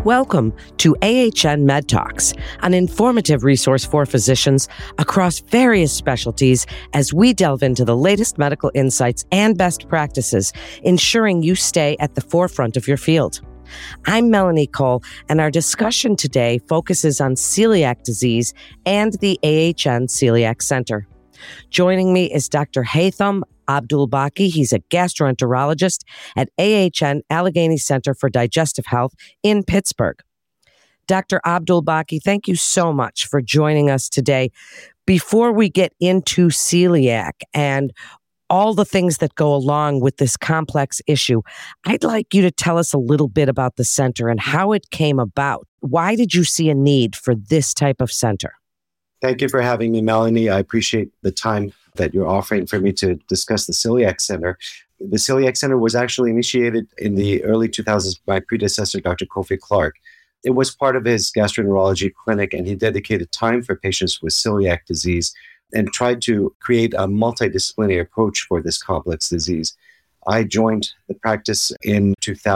Welcome to AHN Med Talks, an informative resource for physicians across various specialties as we delve into the latest medical insights and best practices, ensuring you stay at the forefront of your field. I'm Melanie Cole, and our discussion today focuses on celiac disease and the AHN Celiac Center. Joining me is Dr. Haytham Abdul-Baqi. He's a gastroenterologist at AHN Allegheny Center for Digestive Health in Pittsburgh. Dr. Abdul-Baqi, thank you so much for joining us today. Before we get into celiac and all the things that go along with this complex issue, I'd like you to tell us a little bit about the center and how it came about. Why did you see a need for this type of center? Thank you for having me, Melanie. I appreciate the time that you're offering for me to discuss the Celiac Center. The Celiac Center was actually initiated in the early 2000s by my predecessor, Dr. Kofi Clark. It was part of his gastroenterology clinic, and he dedicated time for patients with celiac disease and tried to create a multidisciplinary approach for this complex disease. I joined the practice in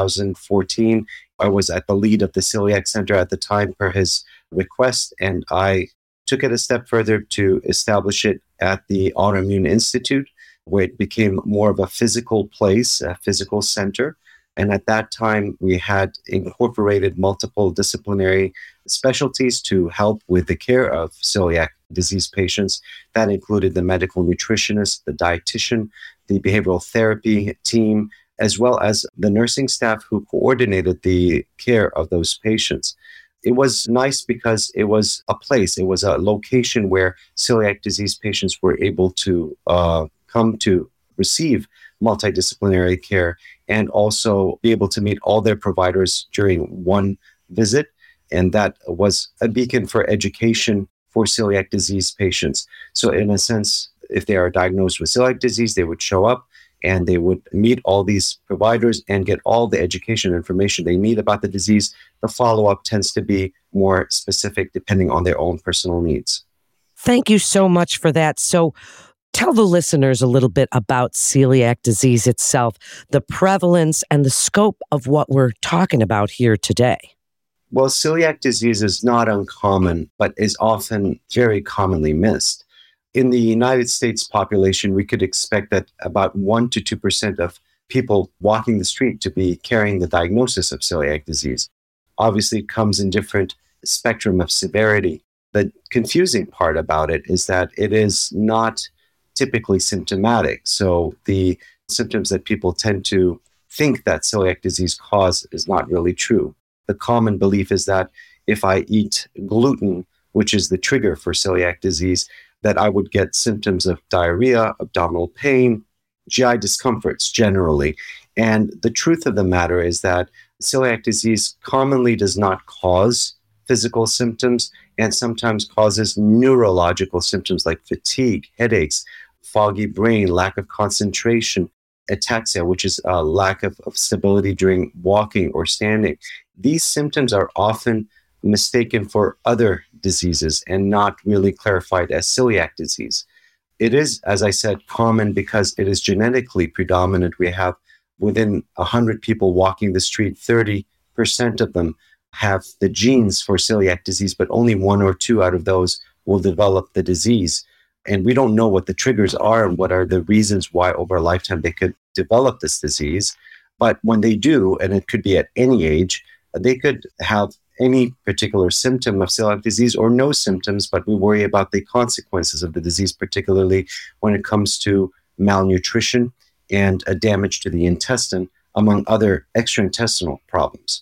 2014. I was at the lead of the Celiac Center at the time per his request, and I took it a step further to establish it at the Autoimmune Institute, where it became more of a physical place, a physical center. And at that time, we had incorporated multiple disciplinary specialties to help with the care of celiac disease patients. That included the medical nutritionist, the dietitian, the behavioral therapy team, as well as the nursing staff who coordinated the care of those patients. It was nice because it was a place, it was a location where celiac disease patients were able to come to receive multidisciplinary care and also be able to meet all their providers during one visit. And that was a beacon for education for celiac disease patients. So in a sense, if they are diagnosed with celiac disease, they would show up and they would meet all these providers and get all the education information they need about the disease. The follow-up tends to be more specific depending on their own personal needs. Thank you so much for that. So tell the listeners a little bit about celiac disease itself, the prevalence and the scope of what we're talking about here today. Well, celiac disease is not uncommon, but is often very commonly missed. In the United States population, we could expect that about 1% to 2% of people walking the street to be carrying the diagnosis of celiac disease. Obviously, it comes in different spectrum of severity. The confusing part about it is that it is not typically symptomatic. So the symptoms that people tend to think that celiac disease cause is not really true. The common belief is that if I eat gluten, which is the trigger for celiac disease, that I would get symptoms of diarrhea, abdominal pain, GI discomforts generally. And the truth of the matter is that celiac disease commonly does not cause physical symptoms and sometimes causes neurological symptoms like fatigue, headaches, foggy brain, lack of concentration, ataxia, which is a lack of stability during walking or standing. These symptoms are often mistaken for other diseases and not really clarified as celiac disease. It is, as I said, common because it is genetically predominant. We have within 100 people walking the street, 30% of them have the genes for celiac disease, but only 1 or 2 out of those will develop the disease. And we don't know what the triggers are and what are the reasons why over a lifetime they could develop this disease. But when they do, and it could be at any age, they could have any particular symptom of celiac disease or no symptoms, but we worry about the consequences of the disease, particularly when it comes to malnutrition and a damage to the intestine, among other extraintestinal problems.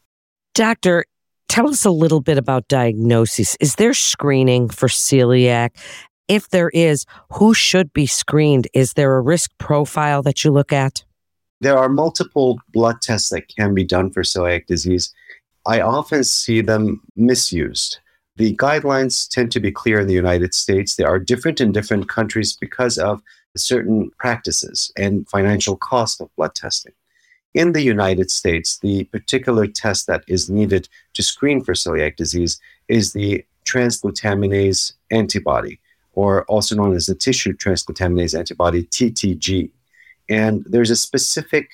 Doctor, tell us a little bit about diagnosis. Is there screening for celiac? If there is, who should be screened? Is there a risk profile that you look at? There are multiple blood tests that can be done for celiac disease. I often see them misused. The guidelines tend to be clear in the United States. They are different in different countries because of certain practices and financial cost of blood testing. In the United States, the particular test that is needed to screen for celiac disease is the transglutaminase antibody, or also known as the tissue transglutaminase antibody, TTG. And there's a specific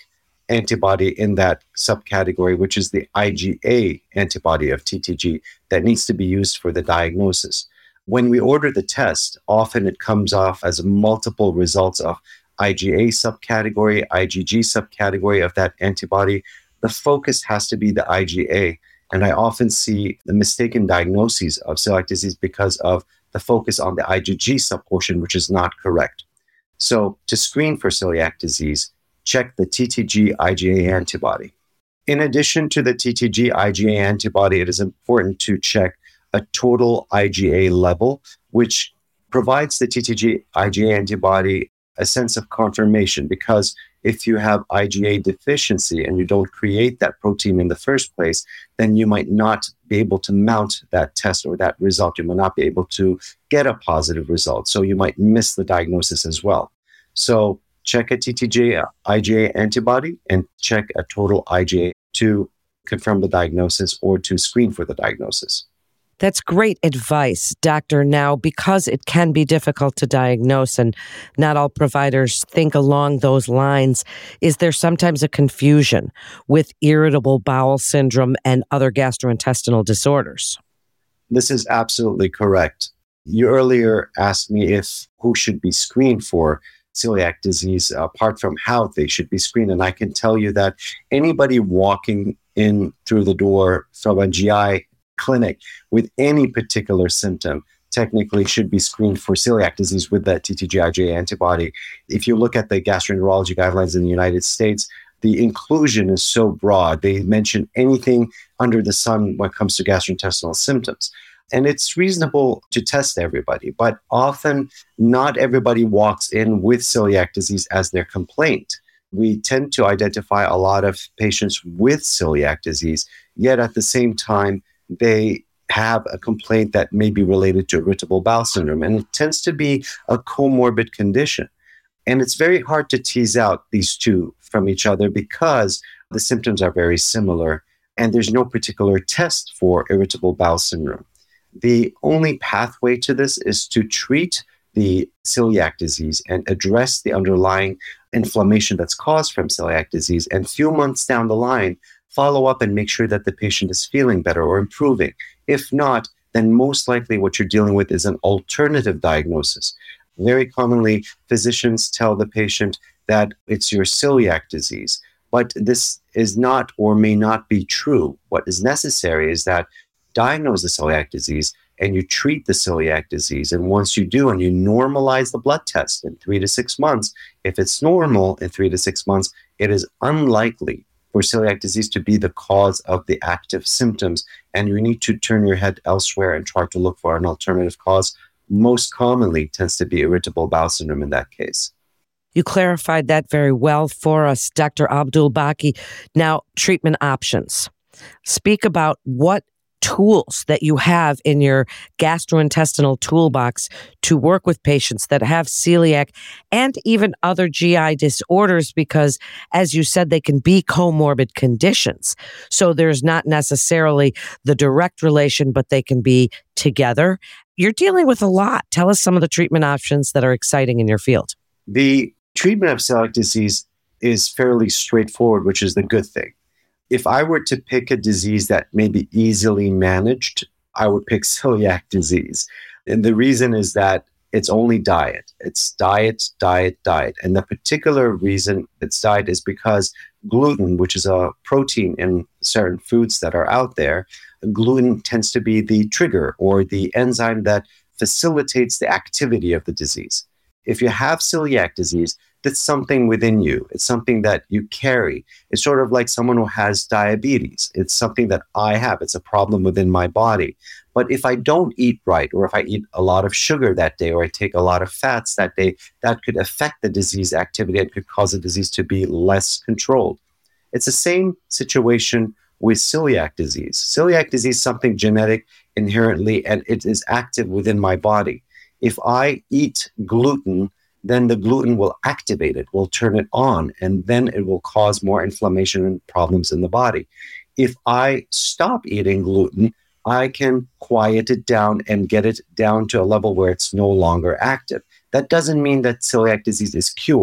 antibody in that subcategory, which is the IgA antibody of TTG that needs to be used for the diagnosis. When we order the test, often it comes off as multiple results of IgA subcategory, IgG subcategory of that antibody. The focus has to be the IgA. And I often see the mistaken diagnoses of celiac disease because of the focus on the IgG subportion, which is not correct. So to screen for celiac disease, check the TTG IgA antibody. In addition to the TTG IgA antibody, it is important to check a total IgA level, which provides the TTG IgA antibody a sense of confirmation, because if you have IgA deficiency and you don't create that protein in the first place, then you might not be able to mount that test or that result. You might not be able to get a positive result. So you might miss the diagnosis as well. So check a TTG IgA antibody and check a total IgA to confirm the diagnosis or to screen for the diagnosis. That's great advice, Doctor. Now, because it can be difficult to diagnose and not all providers think along those lines, is there sometimes a confusion with irritable bowel syndrome and other gastrointestinal disorders? This is absolutely correct. You earlier asked me who should be screened for celiac disease, apart from how they should be screened. And I can tell you that anybody walking in through the door from a GI clinic with any particular symptom technically should be screened for celiac disease with that TTG IgA antibody. If you look at the gastroenterology guidelines in the United States, the inclusion is so broad. They mention anything under the sun when it comes to gastrointestinal symptoms. And it's reasonable to test everybody, but often not everybody walks in with celiac disease as their complaint. We tend to identify a lot of patients with celiac disease, yet at the same time, they have a complaint that may be related to irritable bowel syndrome, and it tends to be a comorbid condition. And it's very hard to tease out these two from each other because the symptoms are very similar, and there's no particular test for irritable bowel syndrome. The only pathway to this is to treat the celiac disease and address the underlying inflammation that's caused from celiac disease, and a few months down the line, follow up and make sure that the patient is feeling better or improving. If not, then most likely what you're dealing with is an alternative diagnosis. Very commonly, physicians tell the patient that it's your celiac disease, but this is not or may not be true. What is necessary is that diagnose the celiac disease and you treat the celiac disease. And once you do, and you normalize the blood test in 3 to 6 months, if it's normal in 3 to 6 months, it is unlikely for celiac disease to be the cause of the active symptoms. And you need to turn your head elsewhere and try to look for an alternative cause. Most commonly tends to be irritable bowel syndrome in that case. You clarified that very well for us, Dr. Abdul-Baqi. Now, treatment options. Speak about what tools that you have in your gastrointestinal toolbox to work with patients that have celiac and even other GI disorders, because, as you said, they can be comorbid conditions. So there's not necessarily the direct relation, but they can be together. You're dealing with a lot. Tell us some of the treatment options that are exciting in your field. The treatment of celiac disease is fairly straightforward, which is the good thing. If I were to pick a disease that may be easily managed, I would pick celiac disease. And the reason is that it's only diet. It's diet, diet, diet. And the particular reason it's diet is because gluten, which is a protein in certain foods that are out there, gluten tends to be the trigger or the enzyme that facilitates the activity of the disease. If you have celiac disease, that's something within you. It's something that you carry. It's sort of like someone who has diabetes. It's something that I have. It's a problem within my body. But if I don't eat right, or if I eat a lot of sugar that day, or I take a lot of fats that day, that could affect the disease activity and could cause the disease to be less controlled. It's the same situation with celiac disease. Celiac disease is something genetic inherently, and it is active within my body. If I eat gluten, then the gluten will activate it, will turn it on, and then it will cause more inflammation and problems in the body. If I stop eating gluten, I can quiet it down and get it down to a level where it's no longer active. That doesn't mean that celiac disease is cured.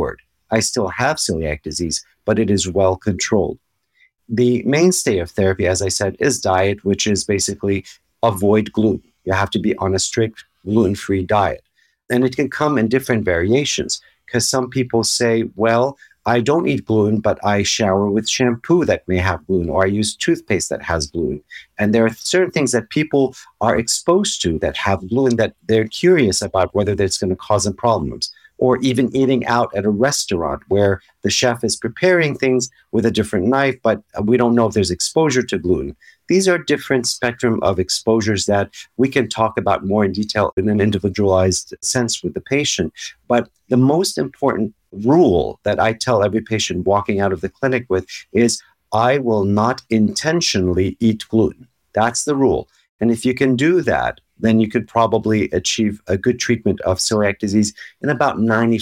I still have celiac disease, but it is well controlled. The mainstay of therapy, as I said, is diet, which is basically avoid gluten. You have to be on a strict gluten-free diet. And it can come in different variations because some people say, well, I don't eat gluten, but I shower with shampoo that may have gluten, or I use toothpaste that has gluten. And there are certain things that people are exposed to that have gluten that they're curious about whether that's going to cause them problems. Or even eating out at a restaurant where the chef is preparing things with a different knife, but we don't know if there's exposure to gluten. These are different spectrum of exposures that we can talk about more in detail in an individualized sense with the patient. But the most important rule that I tell every patient walking out of the clinic with is, I will not intentionally eat gluten. That's the rule. And if you can do that, then you could probably achieve a good treatment of celiac disease in about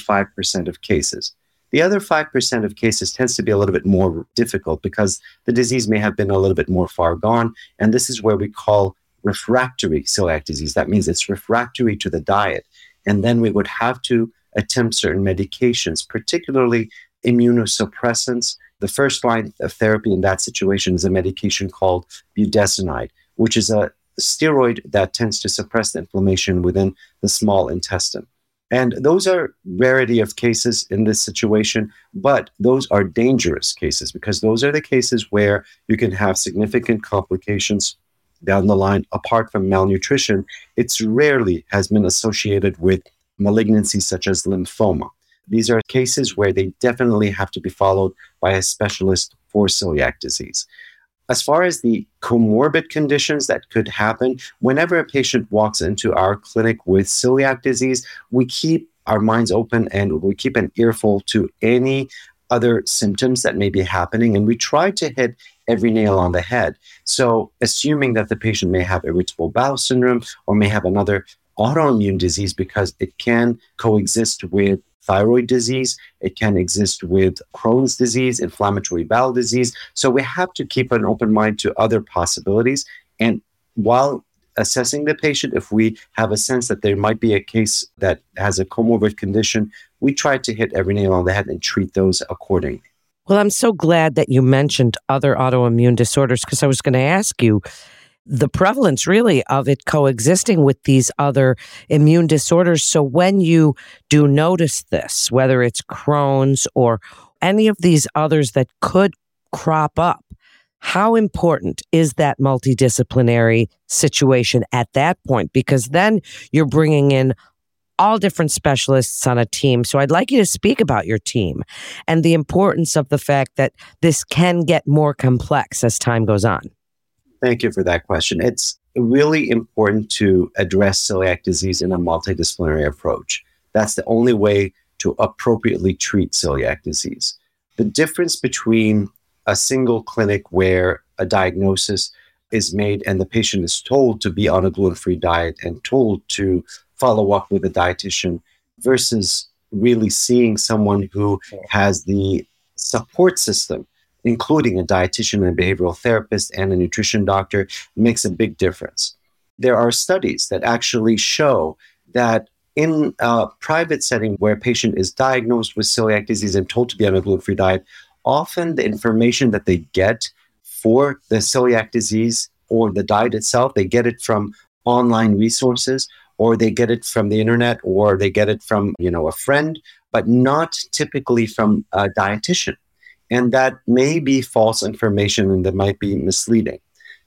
95% of cases. The other 5% of cases tends to be a little bit more difficult because the disease may have been a little bit more far gone. And this is where we call refractory celiac disease. That means it's refractory to the diet. And then we would have to attempt certain medications, particularly immunosuppressants. The first line of therapy in that situation is a medication called budesonide, which is a steroid that tends to suppress the inflammation within the small intestine. And those are rarity of cases in this situation, but those are dangerous cases because those are the cases where you can have significant complications down the line. Apart from malnutrition, it's rarely has been associated with malignancies such as lymphoma. These are cases where they definitely have to be followed by a specialist for celiac disease. As far as the comorbid conditions that could happen, whenever a patient walks into our clinic with celiac disease, we keep our minds open and we keep an earful to any other symptoms that may be happening. And we try to hit every nail on the head. So assuming that the patient may have irritable bowel syndrome or may have another autoimmune disease, because it can coexist with thyroid disease, it can exist with Crohn's disease, inflammatory bowel disease. So we have to keep an open mind to other possibilities. And while assessing the patient, if we have a sense that there might be a case that has a comorbid condition, we try to hit every nail on the head and treat those accordingly. Well, I'm so glad that you mentioned other autoimmune disorders because I was going to ask you the prevalence really of it coexisting with these other immune disorders. So when you do notice this, whether it's Crohn's or any of these others that could crop up, how important is that multidisciplinary situation at that point? Because then you're bringing in all different specialists on a team. So I'd like you to speak about your team and the importance of the fact that this can get more complex as time goes on. Thank you for that question. It's really important to address celiac disease in a multidisciplinary approach. That's the only way to appropriately treat celiac disease. The difference between a single clinic where a diagnosis is made and the patient is told to be on a gluten-free diet and told to follow up with a dietitian versus really seeing someone who has the support system, including a dietitian and behavioral therapist and a nutrition doctor, makes a big difference. There are studies that actually show that in a private setting where a patient is diagnosed with celiac disease and told to be on a gluten-free diet, often the information that they get for the celiac disease or the diet itself, they get it from online resources, or they get it from the internet, or they get it from, a friend, but not typically from a dietitian. And that may be false information and that might be misleading.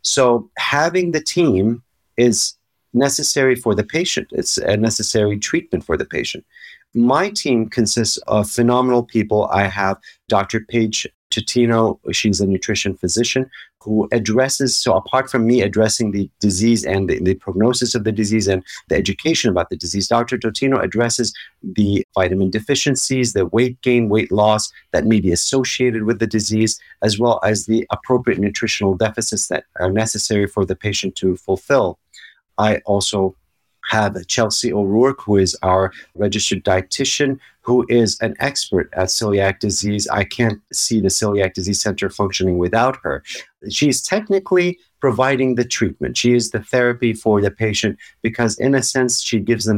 So having the team is necessary for the patient. It's a necessary treatment for the patient. My team consists of phenomenal people. I have Dr. Paige Totino. She's a nutrition physician who addresses, so apart from me addressing the disease and the prognosis of the disease and the education about the disease, Dr. Totino addresses the vitamin deficiencies, the weight gain, weight loss that may be associated with the disease, as well as the appropriate nutritional deficits that are necessary for the patient to fulfill. I also have Chelsea O'Rourke, who is our registered dietitian, who is an expert at celiac disease. I can't see the Celiac Disease Center functioning without her. She's technically providing the treatment. She is the therapy for the patient because, in a sense, she gives them the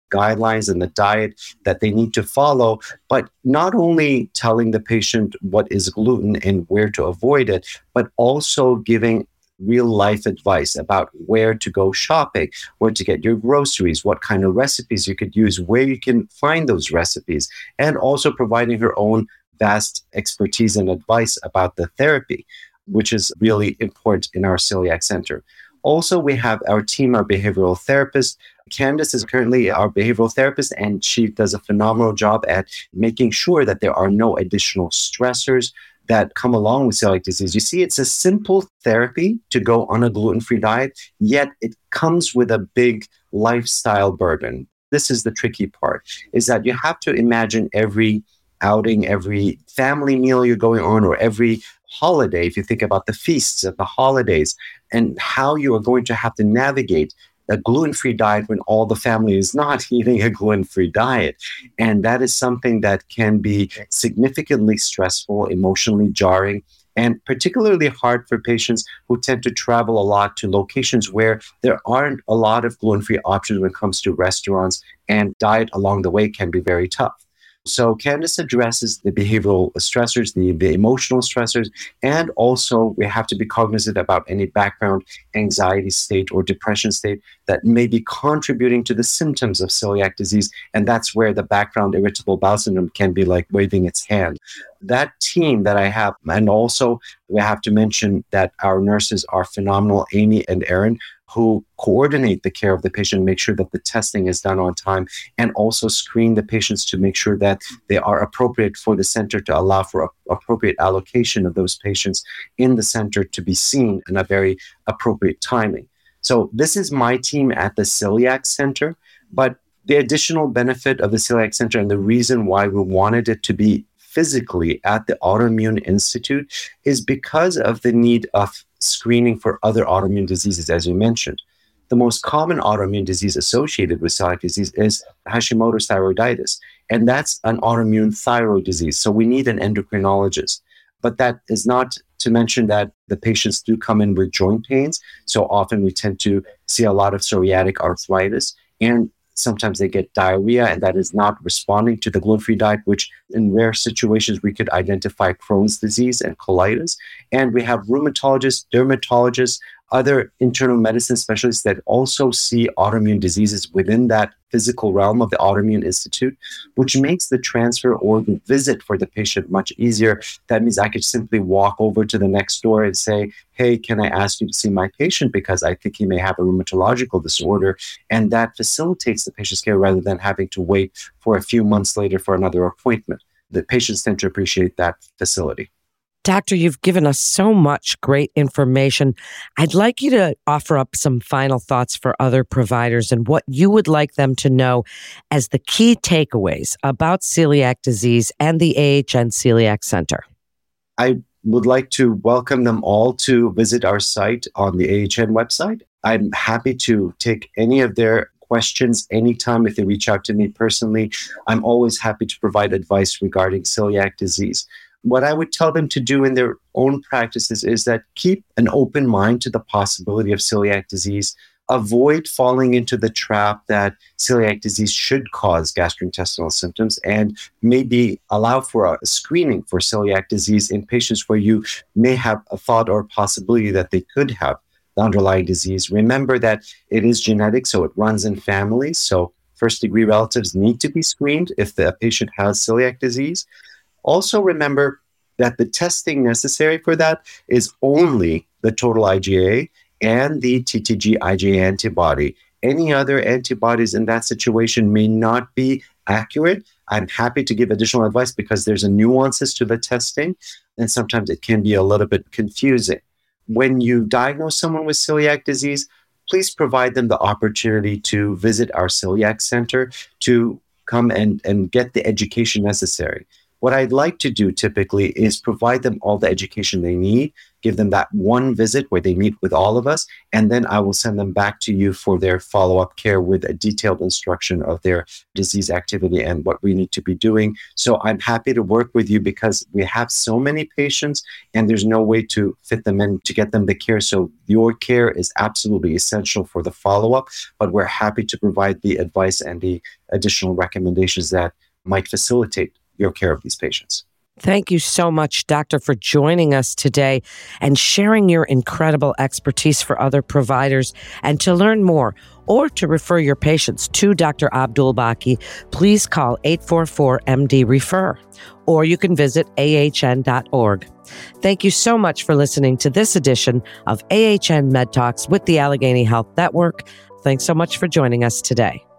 guidelines and the diet that they need to follow, but not only telling the patient what is gluten and where to avoid it, but also giving real life advice about where to go shopping, where to get your groceries, what kind of recipes you could use, where you can find those recipes, and also providing her own vast expertise and advice about the therapy, which is really important in our celiac center. Also, we have our team, our behavioral therapist. Candace is currently our behavioral therapist, and she does a phenomenal job at making sure that there are no additional stressors that come along with celiac disease. You see, it's a simple therapy to go on a gluten-free diet, yet it comes with a big lifestyle burden. This is the tricky part, is that you have to imagine every outing, every family meal you're going on, or every holiday, if you think about the feasts and the holidays, and how you are going to have to navigate a gluten-free diet when all the family is not eating a gluten-free diet. And that is something that can be significantly stressful, emotionally jarring, and particularly hard for patients who tend to travel a lot to locations where there aren't a lot of gluten-free options when it comes to restaurants, and diet along the way can be very tough. So Candace addresses the behavioral stressors, the emotional stressors, and also we have to be cognizant about any background anxiety state or depression state that may be contributing to the symptoms of celiac disease. And that's where the background irritable bowel syndrome can be like waving its hand. That team that I have, and also we have to mention that our nurses are phenomenal, Amy and Erin, who coordinate the care of the patient, make sure that the testing is done on time, and also screen the patients to make sure that they are appropriate for the center to allow for appropriate allocation of those patients in the center to be seen in a very appropriate timing. So this is my team at the Celiac Center, but the additional benefit of the Celiac Center and the reason why we wanted it to be physically at the Autoimmune Institute is because of the need of screening for other autoimmune diseases, as you mentioned. The most common autoimmune disease associated with celiac disease is Hashimoto's thyroiditis, and that's an autoimmune thyroid disease. So we need an endocrinologist. But that is not to mention that the patients do come in with joint pains. So often we tend to see a lot of psoriatic arthritis, and sometimes they get diarrhea, and that is not responding to the gluten-free diet, which in rare situations we could identify Crohn's disease and colitis. And we have rheumatologists, dermatologists, other internal medicine specialists that also see autoimmune diseases within that physical realm of the Autoimmune Institute, which makes the transfer or the visit for the patient much easier. That means I could simply walk over to the next door and say, hey, can I ask you to see my patient because I think he may have a rheumatological disorder? And that facilitates the patient's care rather than having to wait for a few months later for another appointment. The patients tend to appreciate that facility. Doctor, you've given us so much great information. I'd like you to offer up some final thoughts for other providers and what you would like them to know as the key takeaways about celiac disease and the AHN Celiac Center. I would like to welcome them all to visit our site on the AHN website. I'm happy to take any of their questions anytime if they reach out to me personally. I'm always happy to provide advice regarding celiac disease. What I would tell them to do in their own practices is that keep an open mind to the possibility of celiac disease. Avoid falling into the trap that celiac disease should cause gastrointestinal symptoms, and maybe allow for a screening for celiac disease in patients where you may have a thought or possibility that they could have the underlying disease. Remember that it is genetic, so it runs in families. So first-degree relatives need to be screened if the patient has celiac disease. Also remember that the testing necessary for that is only the total IgA and the TTG-IgA antibody. Any other antibodies in that situation may not be accurate. I'm happy to give additional advice because there's a nuances to the testing, and sometimes it can be a little bit confusing. When you diagnose someone with celiac disease, please provide them the opportunity to visit our celiac center to come and get the education necessary. What I'd like to do typically is provide them all the education they need, give them that one visit where they meet with all of us, and then I will send them back to you for their follow-up care with a detailed instruction of their disease activity and what we need to be doing. So I'm happy to work with you because we have so many patients and there's no way to fit them in to get them the care. So your care is absolutely essential for the follow-up, but we're happy to provide the advice and the additional recommendations that might facilitate your care of these patients. Thank you so much, Doctor, for joining us today and sharing your incredible expertise for other providers. And to learn more or to refer your patients to Dr. Abdul-Baqi, please call 844-MD-REFER, or you can visit ahn.org. Thank you so much for listening to this edition of AHN Med Talks with the Allegheny Health Network. Thanks so much for joining us today.